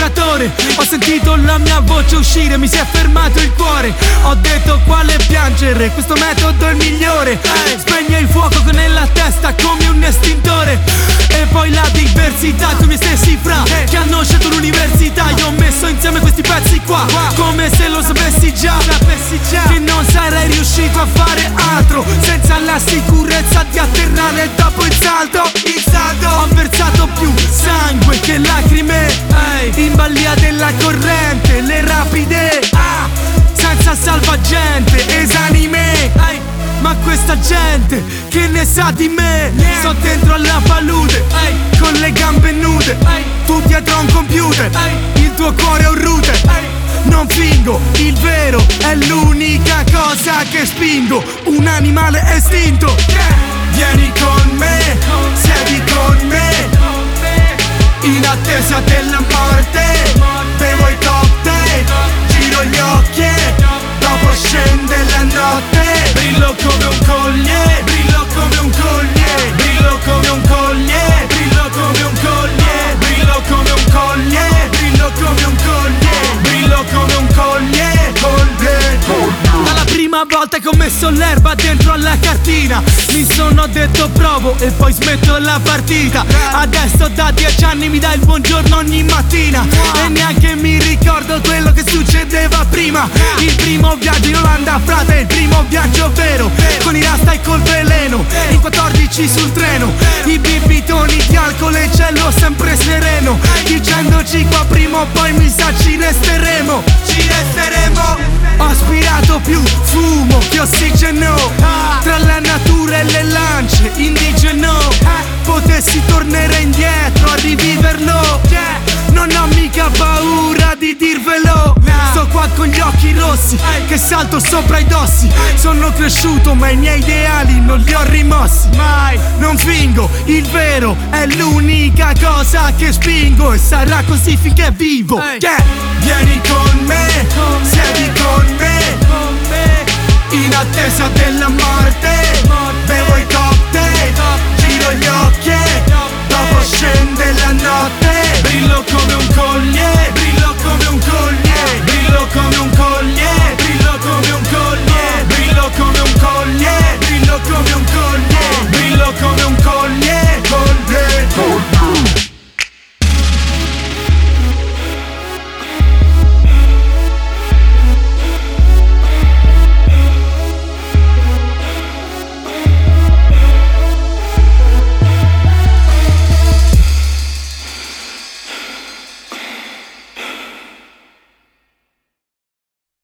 giocatore. Ho sentito la mia voce uscire, mi si è fermato il cuore. Ho detto quale piangere, questo metodo è il migliore. Spegne il fuoco nella testa come un estintore. E poi la diversità, tu miei stessi fra che hanno scelto l'università. Io ho messo insieme questi pezzi qua, come se lo sapessi già, che non sarei riuscito a fare altro senza la sicurezza di atterrare dopo il salto. Ho versato più sangue che lacrime in balia della corrente, le rapide senza salvagente, esanime. Ma questa gente che ne sa di me? Sto dentro alla palude con le gambe nude, tu dietro a un computer, il tuo cuore è un router. Non fingo, il vero è l'unica cosa che spingo, un animale estinto. Vieni con me, siedi con me, in attesa della morte. Bevo i cocktail, giro gli occhi e dopo scende la notte. Brillo come un collier, brillo come un collier, brillo come un collier, brillo come un collier, brillo come un collier, brillo come un collier, brillo come un collier, Dalla prima volta che ho messo l'erba dentro alla cartina, mi sono detto provo e poi smetto la partita. Adesso da 10 anni mi dai il buongiorno ogni mattina e neanche mi ricordo quello che succedeva prima. Il primo viaggio in Olanda, frate, il primo viaggio vero, con i rasta e col veleno, in 14 sul treno, i bibitoni di alcol e cielo sempre sereno, dicendoci qua prima o poi mi sa ci resteremo. Ho aspirato più fumo che ossigeno, tra la natura e le lance indigeno. Potessi tornare indietro a riviverlo, non ho mica paura di dirvelo. Sto qua con gli occhi rossi che salto sopra i dossi. Sono cresciuto ma i miei ideali non li ho rimossi mai. Non fingo, il vero è l'unica cosa che spingo e sarà così finché vivo. Vieni con me, siedi con me, in attesa della morte. Bevo i cocktail, giro gli occhi e dopo scende la notte. Brillo come un colore,